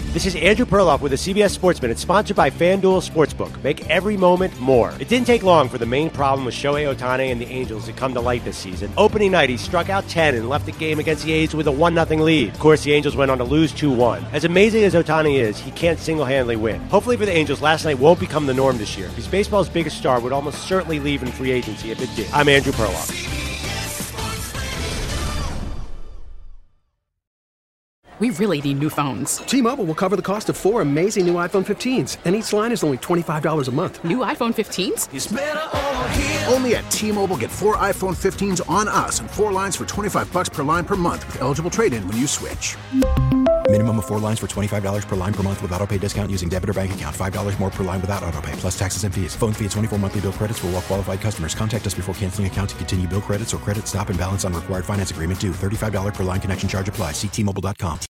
This is Andrew Perloff with a CBS Sports Minute, sponsored by FanDuel Sportsbook. Make every moment more. It didn't take long for the main problem with Shohei Ohtani and the Angels to come to light this season. Opening night, he struck out 10 and left the game against the A's with a 1-0 lead. Of course, the Angels went on to lose 2-1. As amazing as Ohtani is, he can't single-handedly win. Hopefully for the Angels, last night won't become the norm this year, because baseball's biggest star would almost certainly leave in free agency if it did. I'm Andrew Perloff. We really need new phones. T-Mobile will cover the cost of 4 amazing new iPhone 15s, and each line is only $25 a month. New iPhone 15s? It's better over here. Only at T-Mobile, get 4 iPhone 15s on us and 4 lines for $25 per line per month with eligible trade-in when you switch. Minimum of 4 lines for $25 per line per month with autopay discount using debit or bank account. $5 more per line without autopay, plus taxes and fees. Phone fee at 24 monthly bill credits for well-qualified customers. Contact us before canceling account to continue bill credits or credit stop and balance on required finance agreement due. $35 per line connection charge applies. See T-Mobile.com.